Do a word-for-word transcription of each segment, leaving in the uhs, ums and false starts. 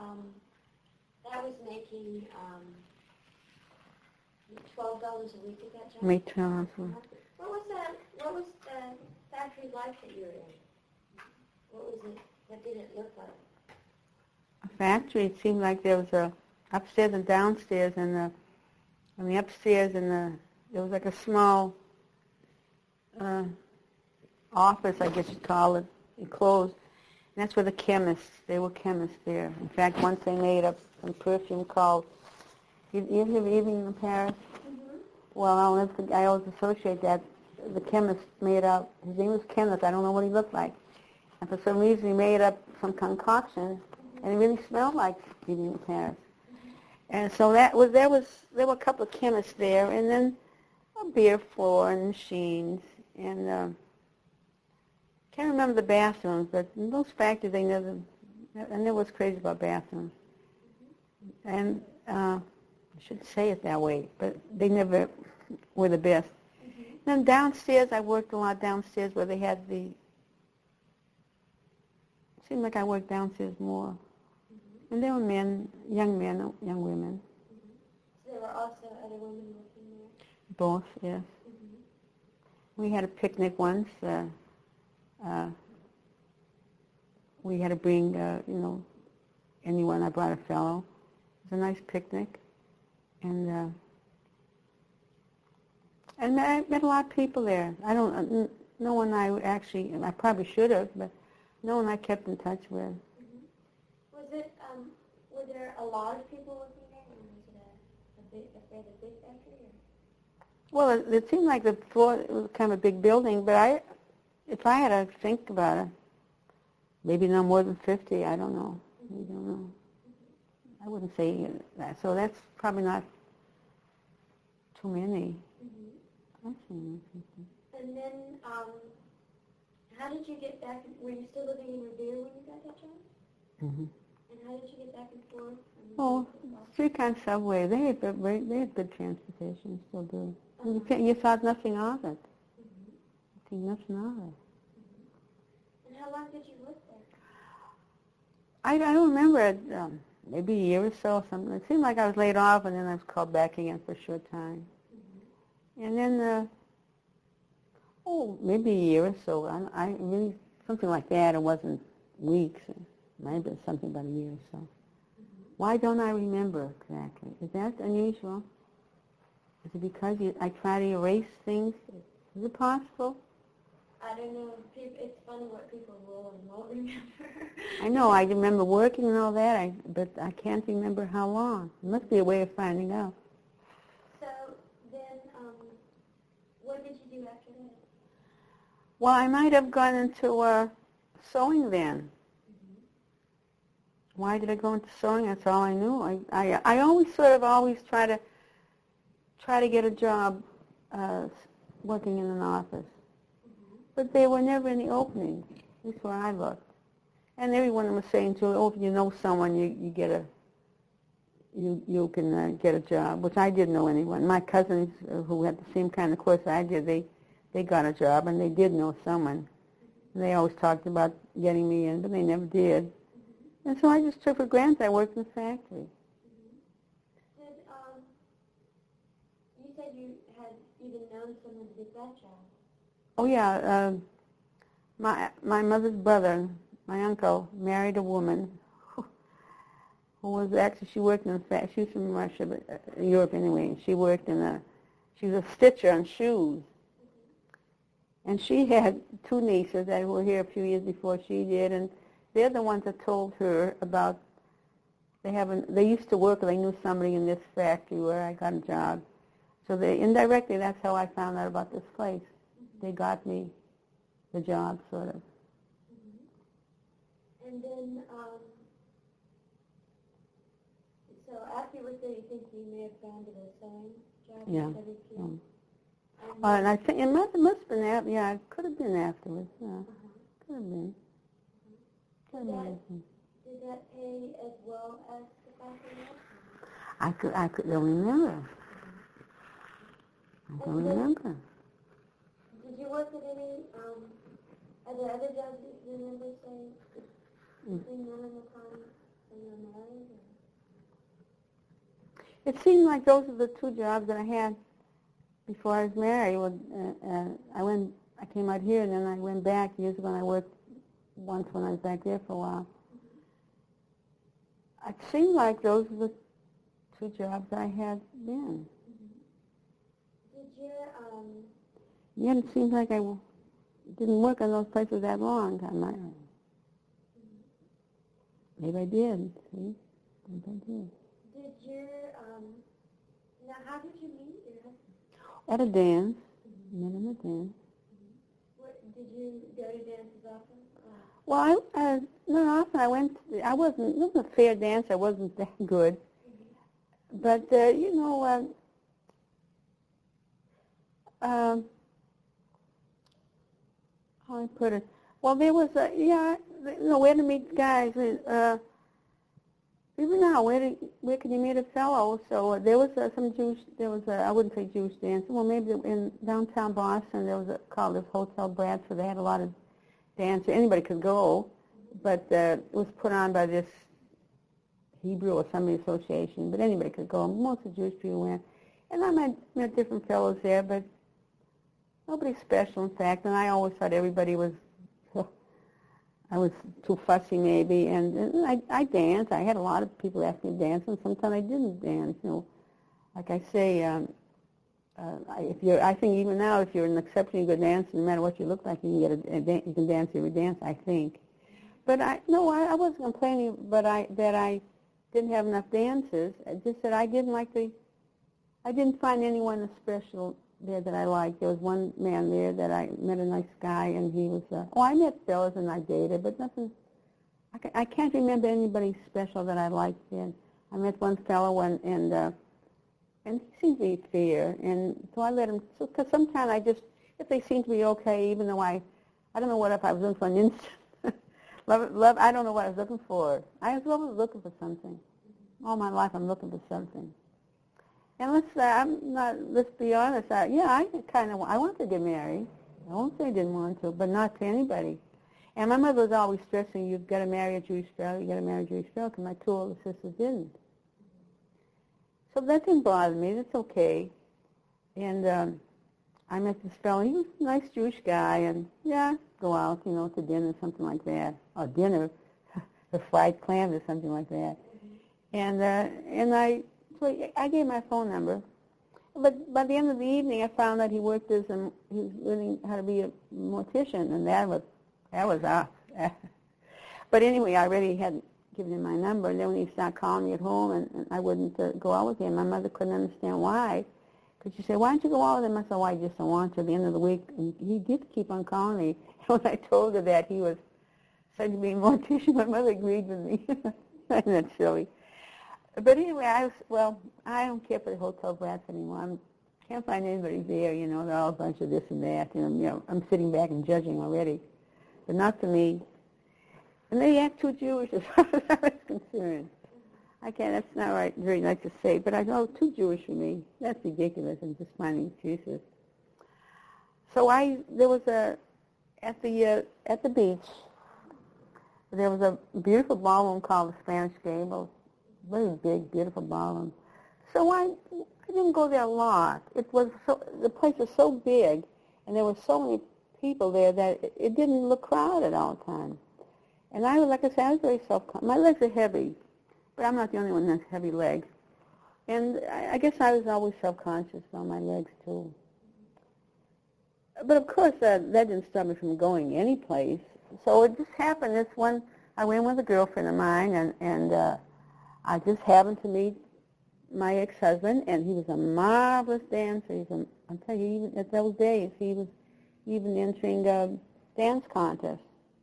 um, that was making um, twelve dollars a week at that job? Made twelve dollars a week. What was that? What was the factory like that you were in? What was it? What did it look like? A factory. It seemed like there was a upstairs and downstairs, and the and the upstairs and the there was like a small uh, office, I guess you'd call it, enclosed. And that's where the chemists. They were chemists there. In fact, once they made up some perfume called. You, you have Evening in Paris? Mm-hmm. Well, I'll never, I always associate that. The chemist made up. His name was Kenneth. I don't know what he looked like. And for some reason, he made up some concoction, and it really smelled like Evening in Paris. And so that was there was there were a couple of chemists there, and then a beer floor and machines, and uh, can't remember the bathrooms, but in those factories they never. I never was crazy about bathrooms, and uh, I shouldn't say it that way, but they never were the best. Mm-hmm. Then downstairs, I worked a lot downstairs where they had the. It seemed like I worked downstairs more. And there were men, young men, young women. Mm-hmm. So there were also other women working there? Both, yes. Mm-hmm. We had a picnic once. Uh, uh, we had to bring, uh, you know, anyone. I brought a fellow. It was a nice picnic. And uh, and I met a lot of people there. I don't, uh, no one I actually, I probably should have, but no one I kept in touch with. Was it, um, were there a lot of people working there, or was it a, a, big, a fairly big factory? Or? Well, it, it seemed like the floor it was kind of a big building, but I, if I had to think about it, maybe no more than fifty. I don't know. I don't know. I wouldn't say that. So that's probably not too many. Mm-hmm. That's many people. And then, um, how did you get back? Were you still living in Revere when you got that job? Mm-hmm. And how did you get back and forth? Oh, streetcar subway. They had good, they had good transportation. Still do. Uh-huh. You, can't, you thought nothing of it. Mm-hmm. You think nothing of it. Mm-hmm. And how long did you work there? I, I don't remember it. Um, maybe a year or so. Something. It seemed like I was laid off, and then I was called back again for a short time. Mm-hmm. And then, uh, oh, maybe a year or so. I, I really something like that. It wasn't weeks. It might have been something about a year or so. Mm-hmm. Why don't I remember exactly? Is that unusual? Is it because you, I try to erase things? Is it possible? I don't know. It's funny what people will and won't remember. I know. I remember working and all that, I, but I can't remember how long. There must be a way of finding out. So then, um, what did you do after that? Well, I might have gone into uh, sewing then. Mm-hmm. Why did I go into sewing? That's all I knew. I, I, I always sort of always try to try to get a job uh, working in an office. But they were never any openings. That's where I looked. And everyone was saying to me, oh, if you know someone, you, you get a, you you can uh, get a job, which I didn't know anyone. My cousins uh, who had the same kind of course I did, they, they got a job, and they did know someone. And they always talked about getting me in, but they never did. And so I just took for granted I worked in the factory. Did, um, you said you had even known someone to get that job. Oh yeah, uh, my my mother's brother, my uncle, married a woman who, who was actually she worked in a fact. She was from Russia, but uh, Europe anyway. She worked in a she was a stitcher on shoes, and she had two nieces that were here a few years before she did, and they're the ones that told her about they haven't they used to work. They knew somebody in this factory where I got a job, so they indirectly that's how I found out about this place. They got me the job, sort of. Mm-hmm. And then, um, so after you worked there, you think you may have found a sewing job? Yeah. Yeah. Um, well, and I think it must, it must have been after, yeah, it could have been afterwards, yeah. Uh-huh. Could have been. Could have did, been. that, did that pay as well as the factory work? I could, I could, don't remember. I don't remember. Did you work at any, um, are there other jobs that you remember saying between then and the time when you were married? it seemed like those are the two jobs that I had before I was married. When, uh, uh, I went, I came out here, and then I went back years ago, and I worked once when I was back there for a while. It seemed like those were the two jobs I had then. Did your, um... Yet it seems like I w- didn't work in those places that long. I might, maybe I did, see? Maybe I did. Did your, um... Now, how did you meet your husband? At a dance. Mm-hmm. Met him at a dance. Mm-hmm. What, did you go to dances often? Oh. Well, I, uh, not often. I went, to, I wasn't, it wasn't a fair dance. I wasn't that good. Mm-hmm. But, uh, you know, uh, um, how do I put it? Well, there was a, yeah, you know, where to meet guys. Uh, even now, where, do, where can you meet a fellow? So uh, there was uh, some Jewish, there was a, I wouldn't say Jewish dance. Well, maybe in downtown Boston, there was a, called this Hotel Bradford. They had a lot of dance. Anybody could go, but uh, it was put on by this Hebrew or somebody association. But anybody could go. Most of the Jewish people went. And I met, met different fellows there, but nobody special, in fact. And I always thought everybody was, I was too fussy maybe. And, and I, I danced. I had a lot of people ask me to dance, and sometimes I didn't dance. You know, like I say, um, uh, I- if you're, I think even now, if you're an exceptionally good dancer, no matter what you look like, you can get a, a dan- you can dance every dance. I think. But I no, I, I wasn't complaining, but I that I didn't have enough dances. It's just that I didn't like the. I didn't find anyone special there that I liked. There was one man there that I met, a nice guy, and he was, uh, oh, I met fellas and I dated, but nothing, I, ca- I can't remember anybody special that I liked then. I met one fellow, and, and, uh, and he seemed to be fair, and so I let him, because so, sometimes I just, if they seem to be okay, even though I, I don't know what if I was looking for an instant, love, love, I don't know what I was looking for. I was always looking for something. All my life I'm looking for something. And let's, uh, I'm not, let's be honest, I, yeah, I kind of, I wanted to get married. I won't say I didn't want to, but not to anybody. And my mother was always stressing, you've got to marry a Jewish fellow, you've got to marry a Jewish fellow, because my two older sisters didn't. So that didn't bother me, that's okay. And um, I met this fellow, he was a nice Jewish guy, and yeah, go out, you know, to dinner, something like that. Or dinner, a fried clam or something like that. And, uh, and I, So I gave my phone number, but by the end of the evening, I found that he worked as a, he was learning how to be a mortician, and that was, that was off. But anyway, I already had given him my number, and then when he started calling me at home, and, and I wouldn't uh, go out with him, my mother couldn't understand why. Because she said, why don't you go out with him? I said, well, I just don't want to. At the end of the week, and he did keep on calling me. When I told her that he was said to be a mortician, my mother agreed with me. Isn't that silly? But anyway, I was, well, I don't care for the Hotel Bradford anymore. I can't find anybody there, you know. They're all a bunch of this and that. And, you know, I'm sitting back and judging already. But not for me. And they act too Jewish as far as I was concerned. I can't, that's not right, very nice to say, but I know too Jewish for me. That's ridiculous. I'm just finding excuses. So I, there was a, at the, uh, at the beach, there was a beautiful ballroom called the Spanish Gable. Very big, beautiful ballroom. So I, I didn't go there a lot. It was so, the place was so big, and there were so many people there that it, it didn't look crowded all the time. And I, like I said, I was very self-conscious. My legs are heavy, but I'm not the only one that has heavy legs. And I, I guess I was always self-conscious about my legs too. But of course, uh, that didn't stop me from going any place. So it just happened. This one, I went with a girlfriend of mine, and and. Uh, I just happened to meet my ex-husband, and he was a marvelous dancer. He's a, I'm telling you, even at those days, he was even entering uh, dance contests.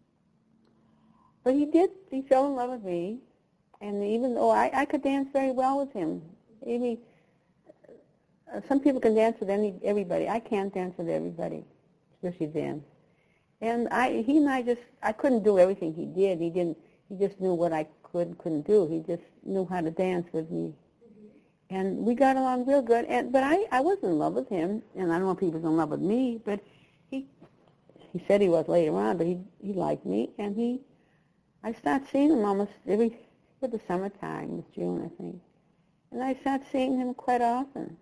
But he did, he fell in love with me, and even though I, I could dance very well with him, maybe uh, some people can dance with any everybody. I can't dance with everybody, especially dance. And I, he and I just, I couldn't do everything he did. He didn't, he just knew what I could, couldn't do. He just knew how to dance with me. Mm-hmm. And we got along real good. And But I, I was in love with him, and I don't know if he was in love with me, but he he said he was later on, but he, he liked me, and he, I started seeing him almost every, every summertime, it was June, I think. And I started seeing him quite often.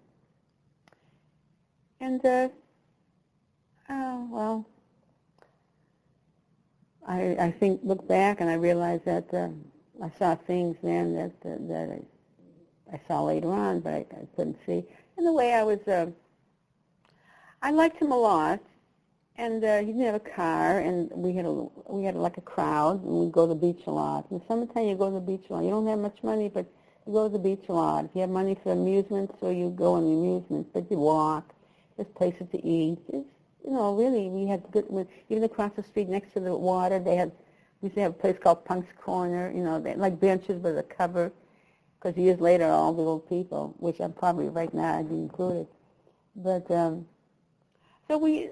And, uh, oh, well, I, I think, look back and I realized that uh, I saw things then that, uh, that I, I saw later on, but I, I couldn't see. And the way I was, uh, I liked him a lot. And uh, he didn't have a car, and we had a we had like a crowd, and we'd go to the beach a lot. In the summertime, you go to the beach a lot. You don't have much money, but you go to the beach a lot. If you have money for amusement, so you go on the amusements, but you walk. There's places to eat. It's, you know, really, we had good. Even across the street, next to the water, they had. We used to have a place called Punk's Corner. You know, they had like benches with a cover, because years later, all the old people, which I'm probably right now, I'd be included. But um, so we.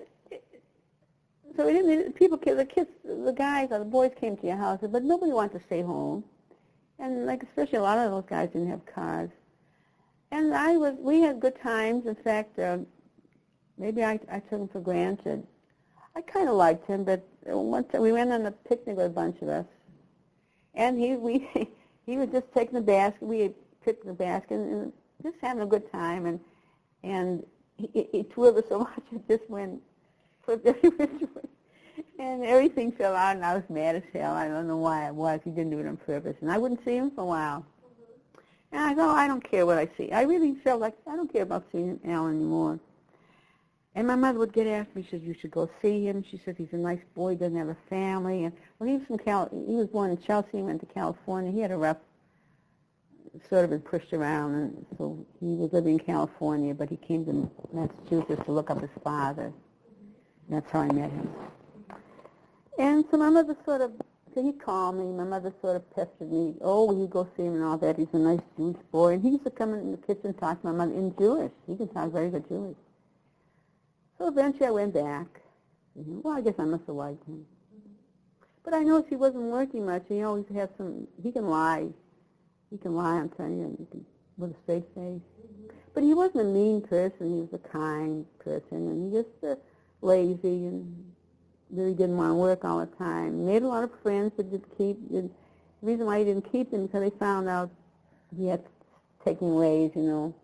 So we didn't, people, the kids, the guys, or the boys came to your house, but nobody wanted to stay home. And like, especially a lot of those guys didn't have cars. And I was, we had good times. In fact, uh, maybe I, I took him for granted. I kind of liked him, but one time we went on a picnic with a bunch of us. And he, we, he was just taking the basket. We had picked the basket and just having a good time. And, and he, he twirled us so much it just went, flipped every which way. And everything fell out, and I was mad as hell. I don't know why I was. He didn't do it on purpose. And I wouldn't see him for a while. Mm-hmm. And I thought, oh, I don't care what I see. I really felt like I don't care about seeing Alan anymore. And my mother would get after me. She said, you should go see him. She said, he's a nice boy, doesn't have a family. And when he was from Cal, he was born in Chelsea, went to California. He had a rough, sort of been pushed around, and so he was living in California, but he came to Massachusetts to look up his father. That's how I met him. And so my mother sort of, so he'd call me. My mother sort of pestered me. Oh, will you go see him and all that? He's a nice Jewish boy. And he used to come in the kitchen and talk to my mother in Jewish. He could talk very good Jewish. So eventually I went back. Well, I guess I must have liked him. But I noticed he wasn't working much. He always had some, he can lie. He can lie, I'm telling you, he can, with a straight face. But he wasn't a mean person. He was a kind person. And he just... Uh, lazy and really didn't want to work all the time. Made a lot of friends, but didn't keep. And the reason why he didn't keep them because they found out he had taken ways, you know.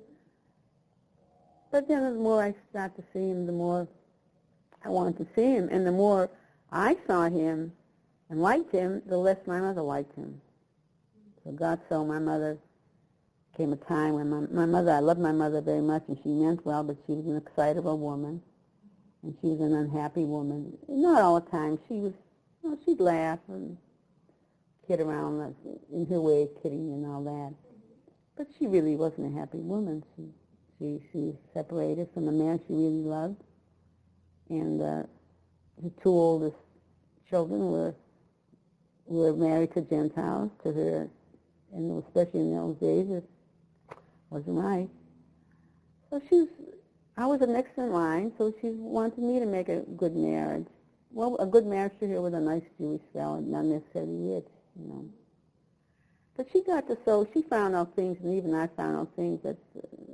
But then the more I started to see him, the more I wanted to see him, and the more I saw him and liked him, the less my mother liked him. So God so my mother came a time when my, my mother, I loved my mother very much, and she meant well, but she was an excitable woman. And she was an unhappy woman. Not all the time. She was, you know, she'd laugh and kid around in her way, kidding and all that. But she really wasn't a happy woman. She she, she separated from a man she really loved. And uh, her two oldest children were were married to Gentiles, to her, and especially in those days, it wasn't right. So she was... I was the next in line, so she wanted me to make a good marriage. Well, a good marriage to her with a nice Jewish fellow, not necessarily rich, you know. But she got to so, she found out things, and even I found out things that,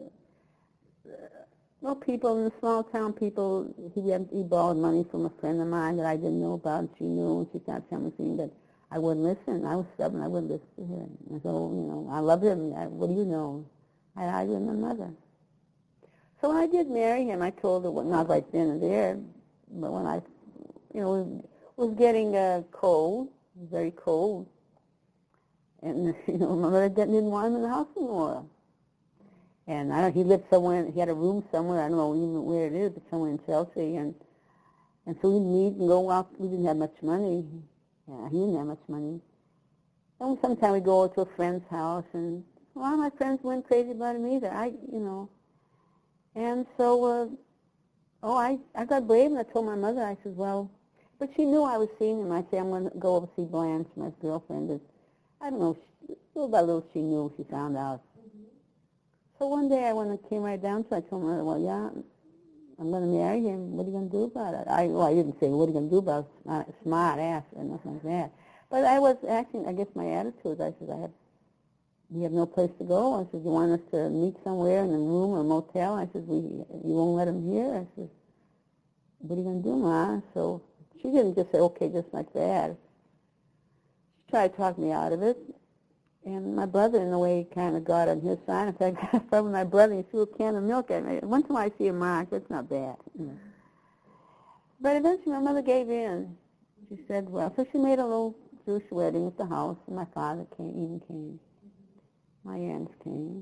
uh, well, people in the small town, people, he, had, he borrowed money from a friend of mine that I didn't know about, and she knew, and she started telling me things that I wouldn't listen. I was stubborn, I wouldn't listen to her. And so, you know, I love him. I, what do you know? I argued with my mother. So when I did marry him, I told her, well, not right then and there, but when I, you know, was getting uh, cold, very cold, and, you know, my mother didn't want him in the house anymore. And I don't, he lived somewhere, he had a room somewhere, I don't know even where it is, but somewhere in Chelsea, and and so we'd meet and go out. We didn't have much money. Yeah, he didn't have much money. And sometimes we'd go to a friend's house, and a lot of my friends weren't crazy about him either. I, you know. And so, uh, oh, I, I got brave and I told my mother, I said, well, but she knew I was seeing him. I said, I'm going to go over to see Blanche, my girlfriend. And I don't know, she, little by little she knew, she found out. Mm-hmm. So one day I when I came right down to it, I told my mother, well, yeah, I'm going to marry him. What are you going to do about it? I, well, I didn't say, what are you going to do about it? Smart, smart ass or nothing like that. But I was acting, I guess my attitude, I said, I have, we have no place to go. I said, you want us to meet somewhere in a room or a motel? I said, we, you won't let him here? I said, what are you going to do, Ma? So she didn't just say, okay, just like that. She tried to talk me out of it. and my brother, in a way, kind of got on his side. In fact, I got with my brother, he threw a can of milk at me. One time I see a mark, but it's not bad. You know. But eventually my mother gave in. She said, well, so she made a little Jewish wedding at the house, and my father came, even came. My aunts came.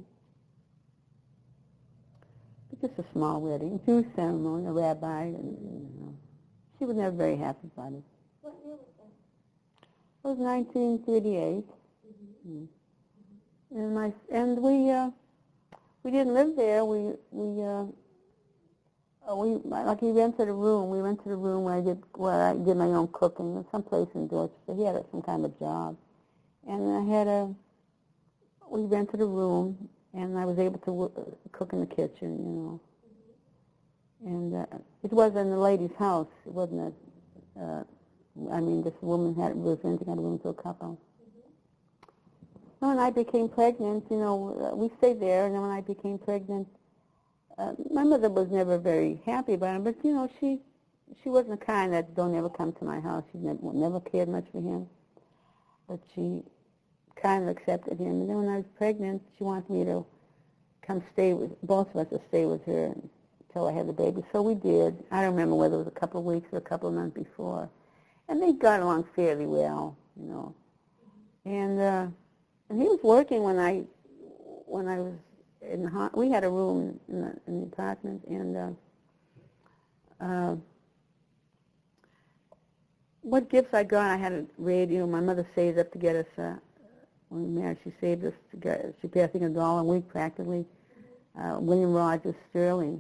But just a small wedding, Jewish ceremony, a rabbi, and, you know. She was never very happy about it. What year was that? It was nineteen thirty-eight. Mm-hmm. Mm. And my and we uh, we didn't live there. We we uh, uh, we like he rented a room. We rented a room where I did where I did my own cooking. Someplace in Dorchester. He had a, some kind of job, and I had a. We rented a room, and I was able to w- cook in the kitchen, you know. And uh, it was in the lady's house. It wasn't a. Uh, I mean, this woman had was renting out a room to a couple. Mm-hmm. When I became pregnant, you know, uh, we stayed there, and then when I became pregnant, uh, my mother was never very happy about him. But you know, she she wasn't the kind that don't ever come to my house. She never, never cared much for him, but she kind of accepted him. And then when I was pregnant, she wanted me to come stay with both of us to stay with her until I had the baby. So we did. I don't remember whether it was a couple of weeks or a couple of months before. And they got along fairly well, you know. And uh, and he was working when I when I was in the ho- we had a room in the, in the apartment, and uh, uh, what gifts I got, I had a radio. My mother saved up to get us. Uh, when we married, she saved us to get. She paid I think a dollar a week practically. Uh, William Rogers Sterling.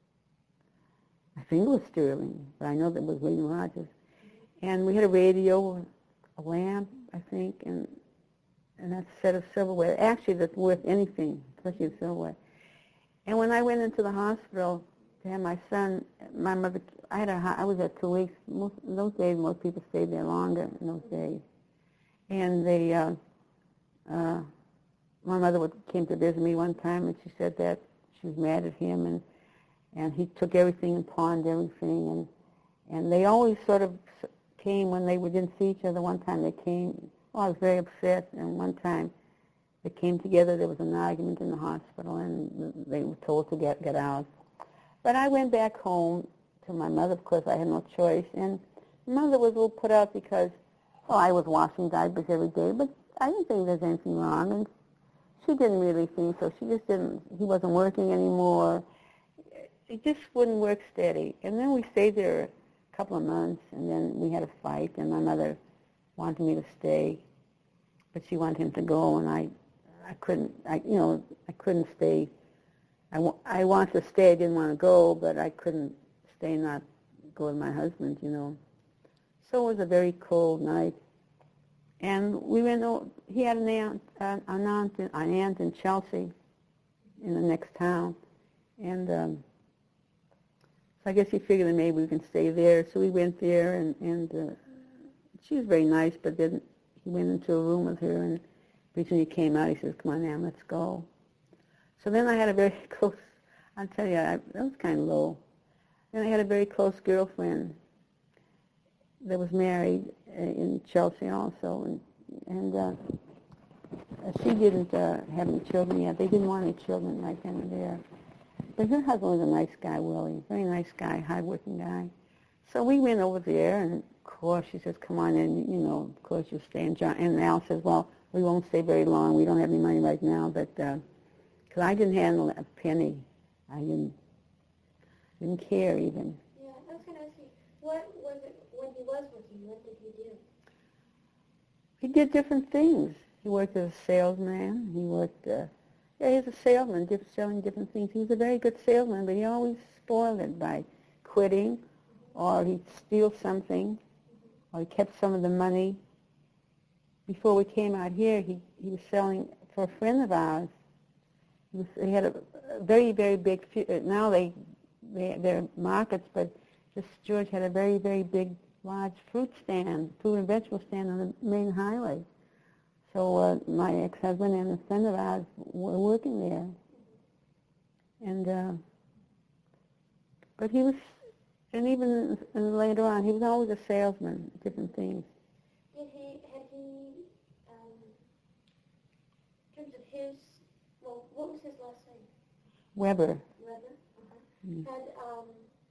I think it was Sterling, but I know that it was William Rogers. And we had a radio, a lamp, I think, and and that set of silverware. Actually, that's worth anything, especially the silverware. And when I went into the hospital to have my son, my mother, I had a, I was there two weeks. Most, in those days, most people stayed there longer in those days. And they, uh, uh, my mother would, came to visit me one time, and she said that she was mad at him, and and he took everything and pawned everything, and and they always sort of came when they didn't see each other. One time they came. Well, I was very upset, and one time they came together. There was an argument in the hospital, and they were told to get get out. But I went back home to my mother. Of course, I had no choice, and my mother was a little put out because, well, I was washing diapers every day, but I didn't think there's anything wrong, and she didn't really think so. She just didn't. He wasn't working anymore. It just wouldn't work steady. And then we stayed there a couple of months, and then we had a fight, and my mother wanted me to stay, but she wanted him to go, and I, I couldn't, I, you know, I couldn't stay. I, wa- I wanted to stay, I didn't want to go, but I couldn't stay and not go with my husband, you know. So it was a very cold night, and we went, o- he had an aunt, uh, an aunt, in, an aunt in Chelsea, in the next town, and um, so I guess he figured that maybe we can stay there, so we went there, and, and uh, she was very nice, but then he went into a room with her, and when he came out, he says, come on, Ann, let's go. So then I had a very close, I'll tell you, I, that was kind of low. Then I had a very close girlfriend that was married uh, in Chelsea also, and, and uh, she didn't uh, have any children yet. They didn't want any children right then and there. But her husband was a nice guy, Willie, very nice guy, hard-working guy. So we went over there, and of course she says, come on in, you know, of course you'll stay. And, John, and Al says, well, we won't stay very long. We don't have any money right now, but because uh, I didn't handle a penny. I didn't didn't care even. Yeah, I was going to ask you, what was it when he was working? What did he do? He did different things. He worked as a salesman. He worked, uh, yeah, he was a salesman, diff- selling different things. He was a very good salesman, but he always spoiled it by quitting, or he'd steal something, or he kept some of the money. Before we came out here, he, he was selling for a friend of ours. He, was, he had a, a very, very big, now they, they, they're markets, but just George had a very, very big, large fruit stand, fruit and vegetable stand on the main highway. So uh, my ex-husband and a friend of ours were working there. And, uh, but he was, and even later on, he was always a salesman, different things. Did he, had he, um, in terms of his, well, what was his last name? Weber. Weber? Uh-huh. Mm. Had, um,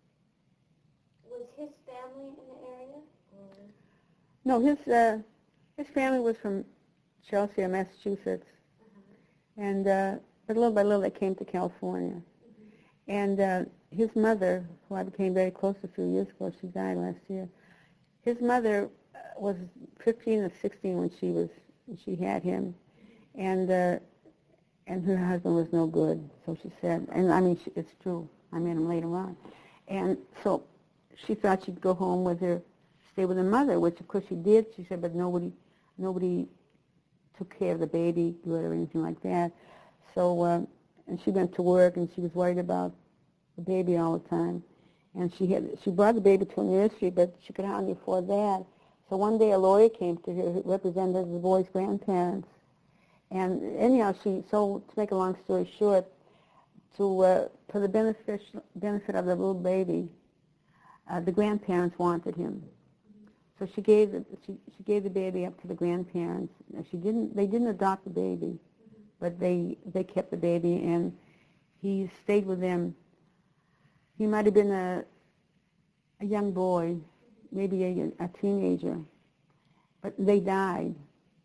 was his family in the area? Or? No, his uh, his family was from Chelsea, Massachusetts, Uh-huh. and uh, but little by little they came to California. Mm-hmm. And uh, his mother, who I became very close to a few years ago, she died last year. His mother uh, was fifteen or sixteen when she was when she had him, and uh, and her husband was no good. So she said, and I mean she, it's true. I met him later on, and so she thought she'd go home with her, stay with her mother, which of course she did. She said, but nobody, nobody took care of the baby good or anything like that. So uh, and she went to work, and she was worried about the baby all the time. And she had she brought the baby to a nursery, but she could hardly afford that. So one day a lawyer came to her who represented the boy's grandparents. And anyhow, she, so to make a long story short, to uh, for the benefit benefit of the little baby, uh, the grandparents wanted him. So she gave the, she, she gave the baby up to the grandparents. She didn't they didn't adopt the baby, but they they kept the baby, and he stayed with them. He might have been a a young boy, maybe a, a teenager, but they died.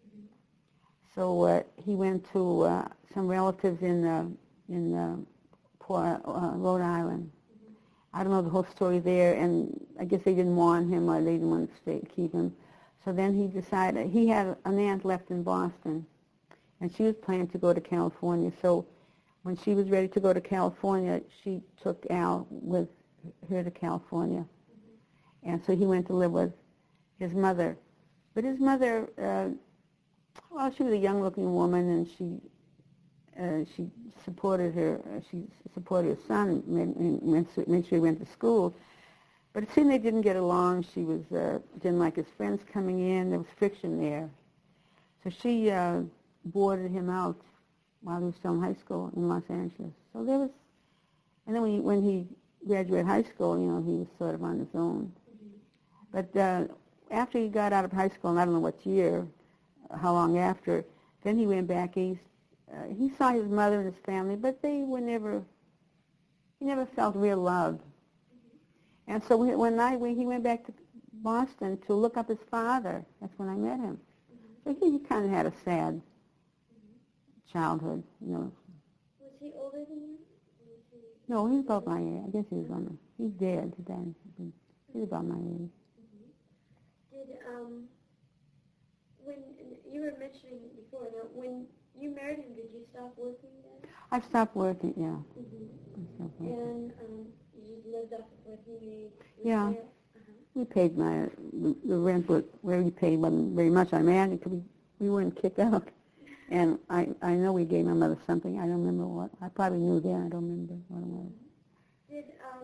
So uh, he went to uh, some relatives in uh, in uh, Port, uh, Rhode Island. I don't know the whole story there, and I guess they didn't want him, or they didn't want to stay, keep him. So then he decided, he had an aunt left in Boston, and she was planning to go to California. So when she was ready to go to California, she took Al with her to California. And so he went to live with his mother. But his mother, uh, well, she was a young-looking woman, and she uh, she supported her. Uh, she supported her son, made, made, made sure he went to school. But it seemed they didn't get along. She was uh, didn't like his friends coming in. There was friction there. So she uh, boarded him out while he was still in high school in Los Angeles. So there was, and then when he, when he graduated high school, you know, he was sort of on his own. But uh, after he got out of high school, and I don't know what year, how long after, then he went back east. Uh, he saw his mother and his family, but they were never, he never felt real love. And so when, when I when he went back to Boston to look up his father, that's when I met him. So he, he kind of had a sad childhood, you know. Was he older than you? He no, he's about my age. I guess he was on the, he's dead. He died. He's about my age. Did, um, when you were mentioning before, now, when you married him, did you stop working then? I stopped working, yeah. Mm-hmm. I stopped working. And um, you just lived off of what he made? Yeah. Uh-huh. We paid my, the, the rent, was, where we paid wasn't very much. I imagine because we, we weren't kicked out. And I, I know we gave my mother something. I don't remember what. I probably knew then. I don't remember what it was. Did, um,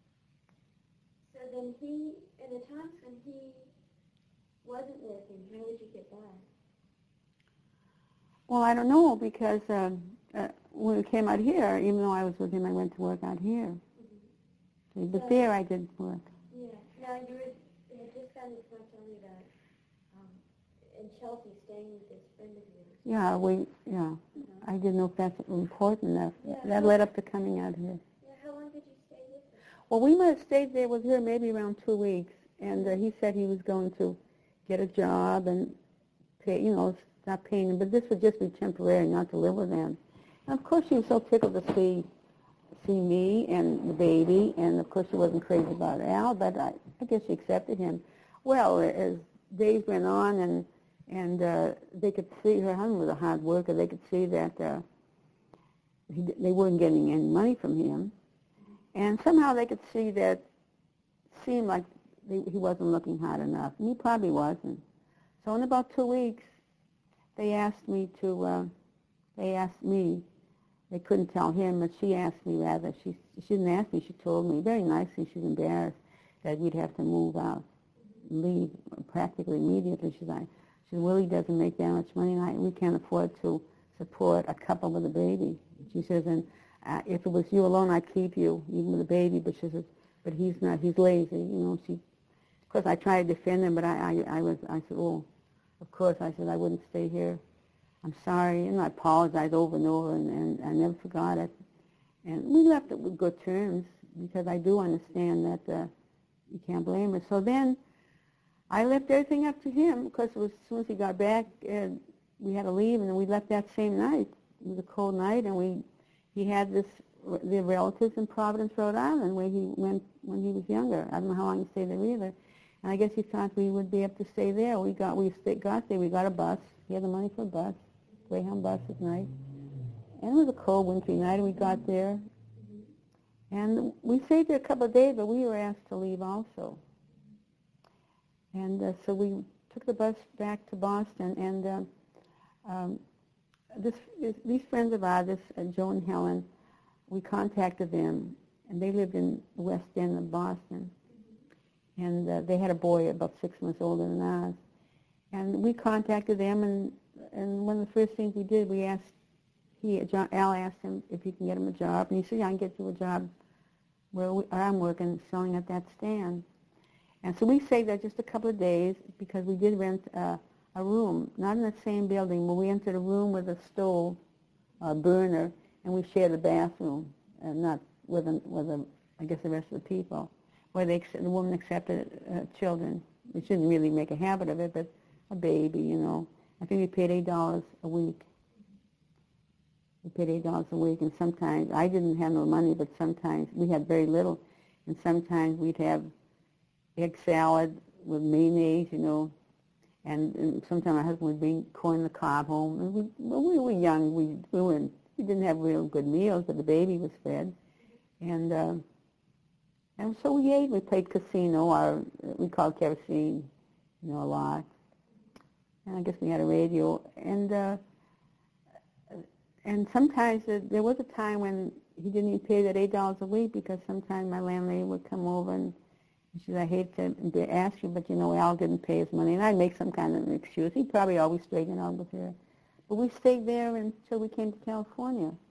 so then he, in the times when he wasn't working, how would you get by? Well, I don't know, because uh, uh, when we came out here, even though I was with him, I went to work out here. Mm-hmm. But so, there I did work. Yeah. Now, you were, you had just gotten to tell me that um, in Chelsea, staying with this friend of yours. Yeah, we, yeah. Uh-huh. I didn't know if that's important enough. Yeah, that led up to coming out here. Yeah, how long did you stay with her? Well, we might have stayed there with her maybe around two weeks. And uh, he said he was going to get a job and pay, you know, stop paying them. But this would just be temporary, not to live with them. And of course, she was so tickled to see see me and the baby. And of course, she wasn't crazy about Al, but I, I guess she accepted him. Well, as days went on, and and uh, they could see her husband was a hard worker. They could see that uh, he, they weren't getting any money from him, and somehow they could see that it seemed like they, he wasn't looking hard enough, and he probably wasn't. So in about two weeks, they asked me to. Uh, they asked me. They couldn't tell him, but she asked me rather. She she didn't ask me. She told me very nicely. She was embarrassed that we'd have to move out, leave practically immediately. She's like. She said, Willie doesn't make that much money, and I, we can't afford to support a couple with a baby. She says, and uh, if it was you alone, I'd keep you, even with a baby. But she says, but he's not. He's lazy. You know, she. Of course, I tried to defend him, but I, I, I was. I said, oh, of course. I said I wouldn't stay here I'm sorry, and I apologized over and over, and, and I never forgot it. And we left it with good terms because I do understand that uh, you can't blame her. So then I left everything up to him because it was, as soon as he got back, uh, we had to leave, and we left that same night. It was a cold night, and we he had this the relatives in Providence, Rhode Island, where he went when he was younger. I don't know how long he stayed there either. And I guess he thought we would be able to stay there. We got we stayed, got there. We got a bus. He had the money for a bus, Greyhound bus at night. And it was a cold, wintry night, and we got there. And we stayed there a couple of days, but we were asked to leave also. And uh, so we took the bus back to Boston, and uh, um, this, this, these friends of ours, this, uh, Joe and Helen, we contacted them, and they lived in the West End of Boston. And uh, they had a boy about six months older than ours. And we contacted them, and, and one of the first things we did, we asked, he, John, Al asked him if he can get him a job, and he said, yeah, I can get you a job where, we, where I'm working, selling at that stand. And so we stayed there just a couple of days because we did rent uh, a room, not in the same building, but we entered a room with a stove, a burner, and we shared a bathroom, and not with, a, with a, I guess, the rest of the people, where they, the woman accepted uh, children. We shouldn't really make a habit of it, but a baby, you know. I think we paid eight dollars a week. We paid eight dollars a week, and sometimes, I didn't have no money, but sometimes we had very little, and sometimes we'd have egg salad with mayonnaise, you know, and, and sometimes my husband would bring corn on the cob home. And we, well, we were young. We, we, weren't, we didn't have real good meals, but the baby was fed. And uh, and so we ate. We played casino, or we called kerosene, you know, a lot. And I guess we had a radio. And uh, and sometimes uh, there was a time when he didn't even pay that eight dollars a week because sometimes my landlady would come over and she said, I hate to ask you, but you know, Al didn't pay his money. And I'd make some kind of an excuse. He'd probably always straighten it out with her. But we stayed there until we came to California.